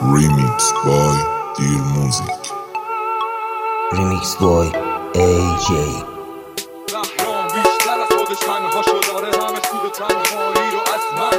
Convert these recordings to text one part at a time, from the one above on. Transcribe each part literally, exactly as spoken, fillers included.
Remix by Dear Music. Remix boy ای جی. رحمان بیشتر از خودش تنها شو داره، همه سود تنهایی رو از من.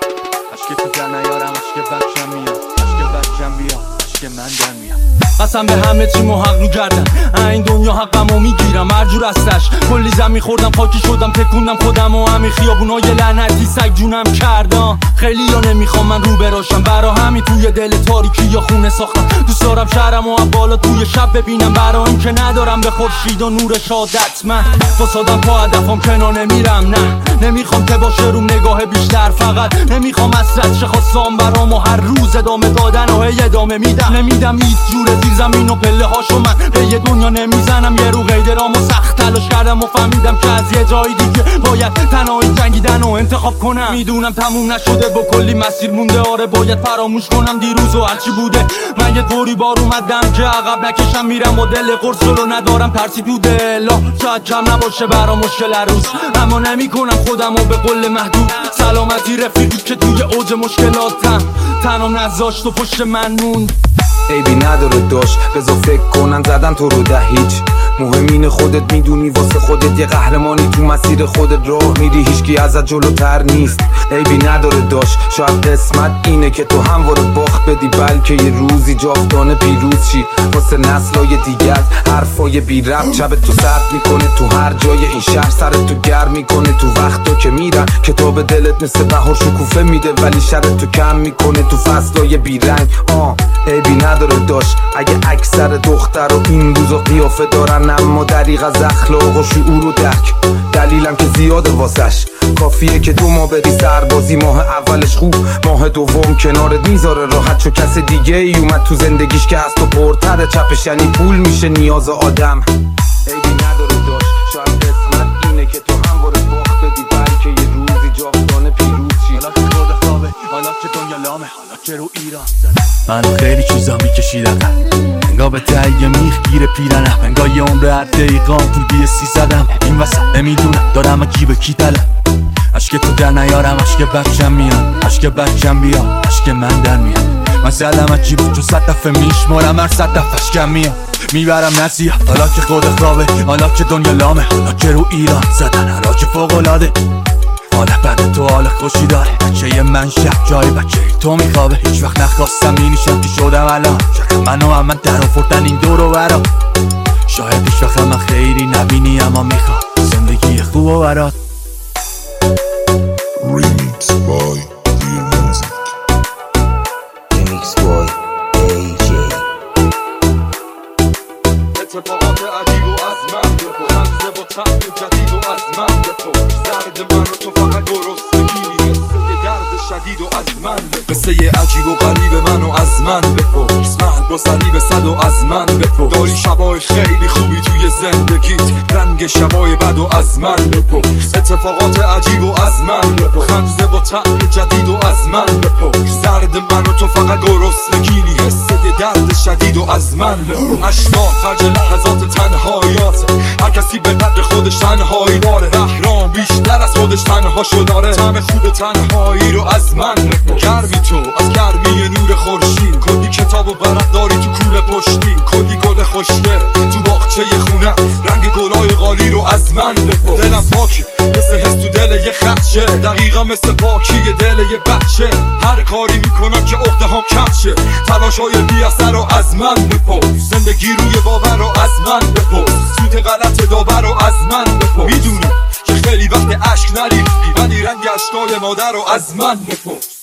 عشق تو در نیارم، عشق بچم میاد، عشق بچم بیا، عشق من در میاد. قسم به همه چی حق رو گردن، این دنیا حقمو میگیرم هر جور هستش. کلی زمین خوردم، خاکی شدم، تکوندم خودم و همین خیابونای لعنتی سگ جونم کردم. خیلی یا نمیخوام من رو براشم، برا همین توی دل تاریکی یا خونه ساختم. دوست دارم شهرم و بالا توی شب ببینم، برا این که ندارم به خورشید و نور شادت. من فسادم پا هدفم کنار نمیرم، نه نمیخوام که باشه روم نگاه بیشتر، فقط نمیخوام اسرت شه خواستم برام و هر روز ادامه دادن و هی ادامه میدم. نمیدم هیچ جور زیر زمین و پله هاشو من به یه دنیا نمیزنم. یه رو قیدرام و سخت تلاش کردم و فهمیدم که از یه جای دیگه باید تنهایی جنگیدن و انتخاب کنم. میدونم تموم نشده با کلی مسیر مونده، آره باید فراموش کنم دیروز و هرچی بوده. من یه طوری بار اومدم که عقب نکشم، میرم با دل قرص رو ندارم ترسی تو دلا. شاید کم نباشه برام مشکل هر روز، اما نمی کنم خودم رو به قول محدود. سلامتی رفیقی که توی اوج مشکلاتم تنم نذاشت و پشت من موند. عیبی نداره داشت بذار فکر کنن زدن تو رو ده هیچ. مهمین خودت میدونی، واسه خودت یه قهرمانی، تو مسیر خودت راه میری، هیچکی ازت جلوتر نیست. عیبی نداره داشت، شاید قسمت اینه که تو همواره باخت بدی، بلکه یه روزی جاودانه پیروز شی. واسه نسلای دیگر حرفای بی ربط شب تو سرد میکنه، تو هر جای این شهر سرت تو گرم میکنه. تو وقتا که میرن کتاب دلت مثل بهار شکوفه میده، ولی شرت تو کم میکنه تو فصلای بی رنگ. آه عیبی نداره داشت اگه اکثر دختر و این روزا قیافه دارن، اما دریغ از اخلاق و شعور و درک. دلیلم که زیاده واسش، کافیه که دو ماه بری سربازی، ماه اولش خوب، ماه دوم کنارت میذاره راحت. چو کس دیگه ای اومد تو زندگیش که از تو پرتره، چپش یعنی پول میشه نیاز آدم. عیبی نداره داشت، شاید قسمت اینه که تو همواره باخت بدی، بلکه یه روزی جاودانه پیروز شی. حالا که خود خوابه، حالا که دنیا لامه، حالا که رو ایران منو خیلی چیزا میکشیدم، انگاه به تهیه میخ گیر پیرنم، انگاه یه عمر هر دقیقام پول بیه سی زدم. این وسط نمیدونم دارم اگی به کی تلم. عشق تو در نیارم، عشق بچم میاد، عشق بچم بیا، عشق من در میاد. من زدم عجیب چون صد دفعه میشمارم، هر صد دفعه عشقم میاد میبرم نزیه. حالا که خود خوابه، حالا که دنیا لامه، حالا که رو ایران زدن، حالا که فوق‌العاده. حالا بعد تو حال خوشی داره، بچه من شب جای بچه تو میخوابه. هیچ وقت نخواستم اینیشم که شدم الان، شاید منو هم من در آوردن این دور و برا. شاید هیچ وقت من خیلی نبینی، اما میخوام زندگی خوب و برات. Remix by Dear Music. Remix boy ای جی. اتفاقات عجیب و از من بپو، همزه با طعم جدید و از من بپو. زرد من رو تو فقط گرسنگی، قصه درد شدید و از من بپو. قصه عجیب و غریب منو از من بپرس، مرد با صلیب صد و از من بپرس. داری شبای خیلی خوبی توی زندگیت، رنگ شبای بد و از من بپرس. اتفاقات عجیب و از من بپرس، خمزه با طعم جدید و از من بپرس. زرد من رو تو فقط گرسنگی، قصه درد شدید و از من بپرس. اشتاق خرج لحظات تنهاییات، هر کسی به قدر خودش تنهایی داره. بهرام بیشتر از خودش تنها شو داره، طعم خوب تنهایی رو از من بپرس. گرمی تو از گرمی نور خورشید، کلی کتاب و ورق داری تو کوله پشتی، کلی گل خوشگل تو باغچه خونه، رنگ گلای قالی رو از من بپرس. دلم پاکی مثل حس تو دل یه خدشه، دقیقا مثل پاکی دل یه بچه. هر کاری میکنم که عقده هم کم شه، تلاشای بی اثر رو از من بپرس. زندگی روی باور رو از من بپرس، سوت غلط داور رو از من بپرس. میدونم که خیلی وقت عشق نریختی، ولی رنگ اشکال مادر رو از من بپرس.